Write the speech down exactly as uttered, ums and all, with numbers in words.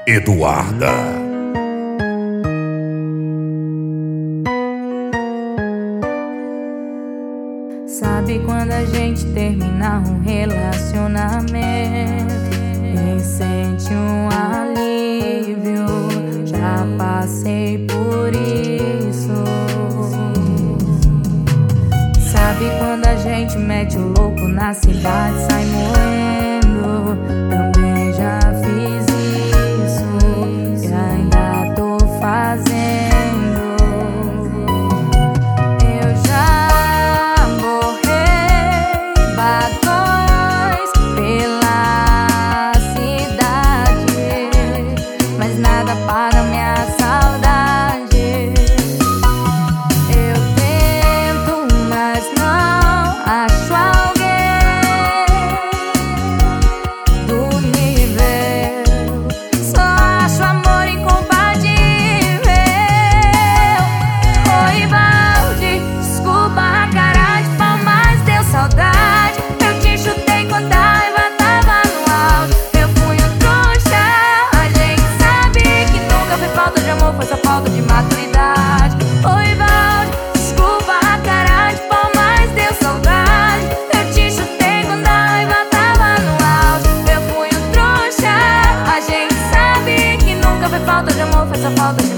Eduarda. Sabe quando a gente termina um relacionamento e sente um alívio? Já passei por isso. Sabe quando a gente mete o louco na cidade, sai moendo? Também já fiz isso e ainda tô fazendo. Para minha saudade, eu tento, mas não acho alguém do nível. Só acho amor incompatível. Oi, balde, desculpa a cara de pau, mas deu saudade. Eu te chutei quando a raiva tava no auge. Eu fui um trouxa. Falta de amor, foi só falta de maturidade. Oi, balde, desculpa a cara de pau, mas deu saudade. Eu te chutei quando a raiva tava no auge. Eu fui um trouxa. A gente sabe que nunca foi falta de amor, foi só falta de